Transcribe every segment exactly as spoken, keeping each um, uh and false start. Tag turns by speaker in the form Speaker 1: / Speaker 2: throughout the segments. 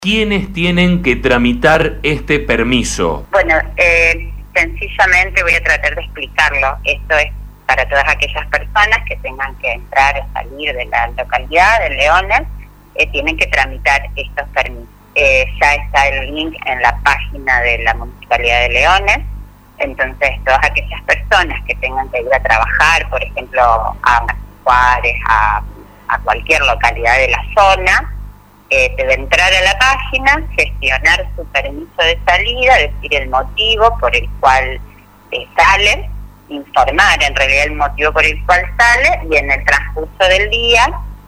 Speaker 1: ¿Quiénes tienen que tramitar este permiso?
Speaker 2: Bueno, eh, sencillamente voy a tratar de explicarlo. Esto es para todas aquellas personas que tengan que entrar o salir de la localidad de Leones, eh, tienen que tramitar estos permisos. Eh, ya está el link en la página de la Municipalidad de Leones. Entonces, todas aquellas personas que tengan que ir a trabajar, por ejemplo, a Juárez, a, a cualquier localidad de la zona, eh, debe entrar a la página, gestionar su permiso de salida, decir el motivo por el cual eh, sale, informar en realidad el motivo por el cual sale, y en el transcurso del día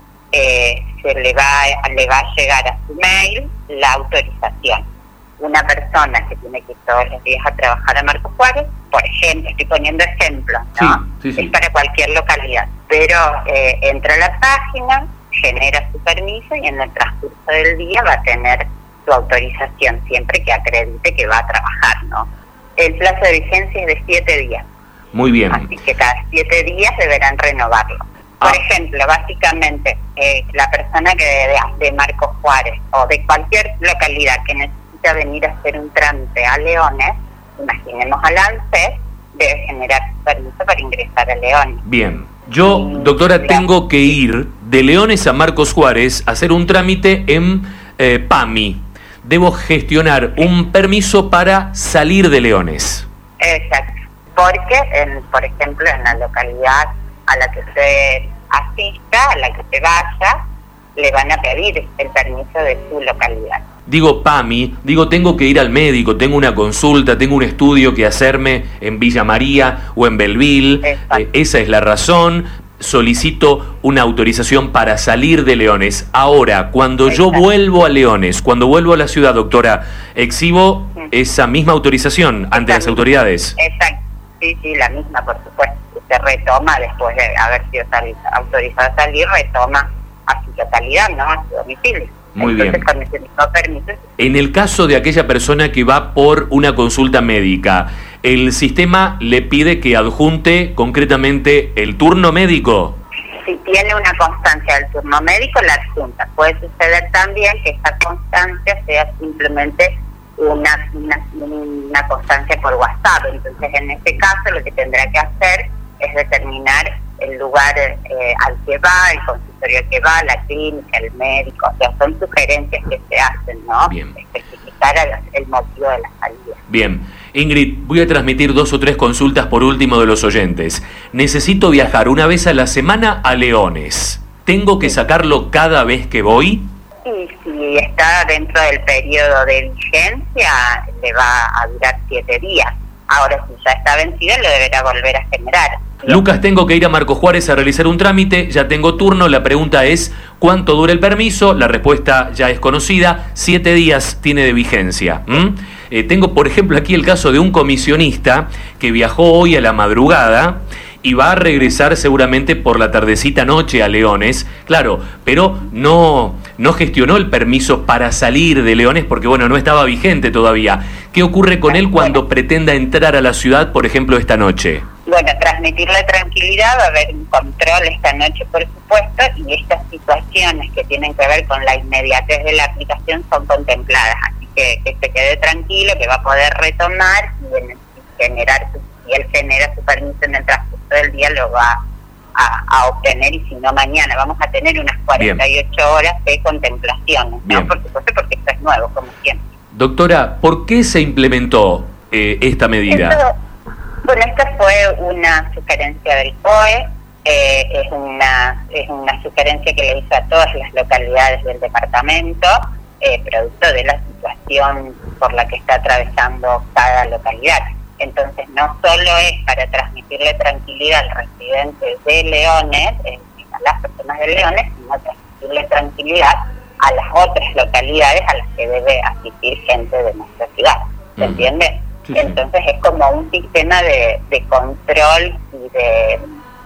Speaker 2: eh, se le va, le va a llegar a su mail la autorización. Una persona que tiene que ir todos los días a trabajar a Marcos Juárez, por ejemplo, estoy poniendo ejemplos, ¿no?
Speaker 1: Sí, sí, sí.
Speaker 2: Es para cualquier localidad, pero eh, entra a la página, genera su permiso y en el transcurso del día va a tener su autorización, siempre que acredite que va a trabajar, ¿no? El plazo de vigencia es de siete días.
Speaker 1: Muy bien.
Speaker 2: Así que cada siete días deberán renovarlo. Por
Speaker 1: Ah.
Speaker 2: ejemplo, básicamente, eh, la persona que de, de Marcos Juárez o de cualquier localidad que necesita venir a hacer un trámite a Leones, imaginemos al ANSES, debe generar su permiso para ingresar a Leones.
Speaker 1: Bien. Yo, doctora, tengo que ir de Leones a Marcos Juárez a hacer un trámite en eh, PAMI. Debo gestionar un permiso para salir de Leones.
Speaker 2: Exacto. Porque, en, por ejemplo, en la localidad a la que usted asista, a la que usted vaya, le van a pedir el permiso de su localidad.
Speaker 1: Digo PAMI, digo tengo que ir al médico, tengo una consulta, tengo un estudio que hacerme en Villa María o en Belleville, eh, esa es la razón, solicito una autorización para salir de Leones. Ahora, cuando yo
Speaker 2: Exacto.
Speaker 1: vuelvo a Leones, cuando vuelvo a la ciudad, doctora, ¿exhibo
Speaker 2: Mm.
Speaker 1: esa misma autorización ante las
Speaker 2: Exacto.
Speaker 1: autoridades?
Speaker 2: Exacto, sí, sí, la misma, por supuesto. Se retoma después de haber sido sal- autorizado a salir, retoma a su totalidad, ¿no? A su domicilio.
Speaker 1: Muy
Speaker 2: Entonces,
Speaker 1: bien.
Speaker 2: con ese mismo permiso,
Speaker 1: En el caso de aquella persona que va por una consulta médica, ¿el sistema le pide que adjunte concretamente el turno médico?
Speaker 2: si tiene una constancia del turno médico, la adjunta. Puede suceder también que esa constancia sea simplemente una, una, una constancia por WhatsApp. Entonces, en este caso, lo que tendrá que hacer es determinar el lugar eh, al que va, el consultorio al que va, la clínica, el médico. O sea, son sugerencias que se hacen, ¿no?
Speaker 1: Bien.
Speaker 2: Especificar el, el motivo de la salida.
Speaker 1: Bien. Ingrid, voy a transmitir dos o tres consultas por último de los oyentes. Necesito viajar una vez a la semana a Leones. ¿Tengo que sacarlo cada vez que voy?
Speaker 2: Y si está dentro del periodo de vigencia, le va a durar siete días. Ahora, si ya está vencido, lo deberá volver a generar.
Speaker 1: Lucas, tengo que ir a Marcos Juárez a realizar un trámite, ya tengo turno, la pregunta es ¿cuánto dura el permiso? La respuesta ya es conocida, siete días tiene de vigencia. ¿Mm? Eh, tengo, por ejemplo, aquí el caso de un comisionista que viajó hoy a la madrugada y va a regresar seguramente por la tardecita noche a Leones, claro, pero no, no gestionó el permiso para salir de Leones porque, bueno, no estaba vigente todavía. ¿Qué ocurre con él cuando pretenda entrar a la ciudad, por ejemplo, esta noche?
Speaker 2: Bueno, transmitirle tranquilidad, va a haber un control esta noche, por supuesto, y estas situaciones que tienen que ver con la inmediatez de la aplicación son contempladas, así que que se quede tranquilo, que va a poder retomar y en el, generar su, si él genera su permiso en el transcurso del día lo va a, a obtener, y si no mañana vamos a tener unas cuarenta y ocho Bien. Horas de contemplaciones, ¿no?
Speaker 1: Bien.
Speaker 2: Por supuesto, porque esto es nuevo, como siempre.
Speaker 1: Doctora, ¿por qué se implementó eh, esta medida?
Speaker 2: Esto, bueno, esta fue una sugerencia del C O E, eh, es una es una sugerencia que le hizo a todas las localidades del departamento, eh, producto de la situación por la que está atravesando cada localidad. Entonces, no solo es para transmitirle tranquilidad al residente de Leones, eh, a las personas de Leones, sino transmitirle tranquilidad a las otras localidades a las que debe asistir gente de nuestra ciudad. ¿Se uh-huh. entiende? Sí, Entonces sí. es como un sistema de, de control y de,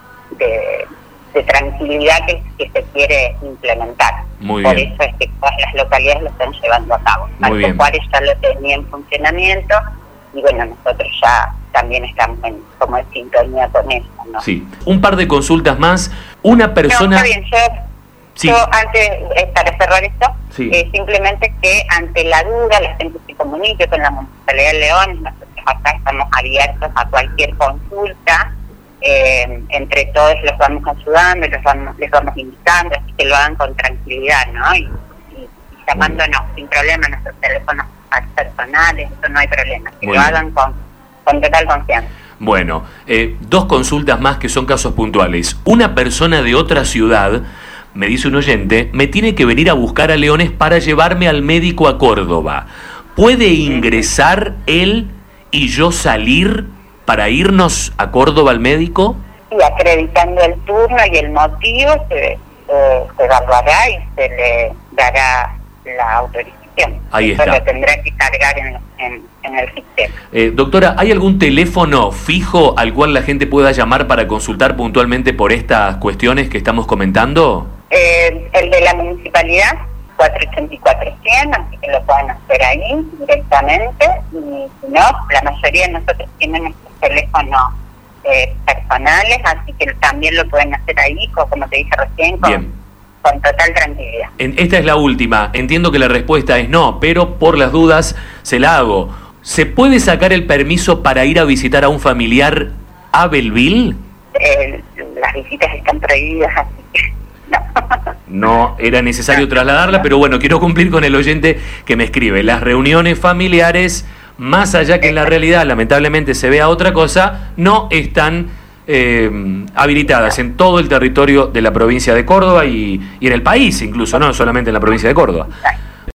Speaker 2: de, de tranquilidad que, que se quiere implementar.
Speaker 1: Muy
Speaker 2: Por
Speaker 1: bien.
Speaker 2: eso es que todas las localidades lo están llevando a cabo.
Speaker 1: Marcos
Speaker 2: Juárez ya lo tenía en funcionamiento y bueno, nosotros ya también estamos en, como en sintonía con eso, ¿no?
Speaker 1: Sí. Un par de consultas más. Una persona...
Speaker 2: No, está bien, yo...
Speaker 1: Sí.
Speaker 2: Yo antes, eh, para cerrar esto,
Speaker 1: Sí.
Speaker 2: eh, simplemente que ante la duda la gente se comunique con la Municipalidad de León. Nosotros acá estamos abiertos a cualquier consulta. Eh, entre todos los vamos ayudando, los vamos, les vamos invitando, así que lo hagan con tranquilidad, ¿no? Y, y, y llamándonos sin problema a nuestros teléfonos personales, eso no hay problema, que
Speaker 1: Muy
Speaker 2: lo
Speaker 1: bien.
Speaker 2: hagan con, con total confianza.
Speaker 1: Bueno, eh, dos consultas más que son casos puntuales. Una persona de otra ciudad, me dice un oyente, me tiene que venir a buscar a Leones para llevarme al médico a Córdoba. ¿Puede ingresar él y yo salir para irnos a Córdoba al médico?
Speaker 2: Y acreditando el turno y el motivo, se, eh, se evaluará y se le dará la autorización.
Speaker 1: Ahí
Speaker 2: Eso
Speaker 1: está.
Speaker 2: lo tendrá que cargar en, en, en el sistema.
Speaker 1: Eh, doctora, ¿hay algún teléfono fijo al cual la gente pueda llamar para consultar puntualmente por estas cuestiones que estamos comentando?
Speaker 2: Eh, el de la municipalidad, cuatro ochenta y cuatro cien, así que lo pueden hacer ahí directamente. Y si no, la mayoría de nosotros tienen nuestros teléfonos eh, personales, así que también lo pueden hacer ahí, co- como te dije recién, con,
Speaker 1: Bien.
Speaker 2: con total tranquilidad.
Speaker 1: En- esta es la última. Entiendo que la respuesta es no, pero por las dudas se la hago. ¿Se puede sacar el permiso para ir a visitar a un familiar a Belleville?
Speaker 2: Eh, las visitas están prohibidas, así que no.
Speaker 1: No era necesario trasladarla, pero bueno, quiero cumplir con el oyente que me escribe. Las reuniones familiares, más allá que en la realidad lamentablemente se vea otra cosa, no están eh, habilitadas en todo el territorio de la provincia de Córdoba y, y en el país incluso, no solamente en la provincia de Córdoba.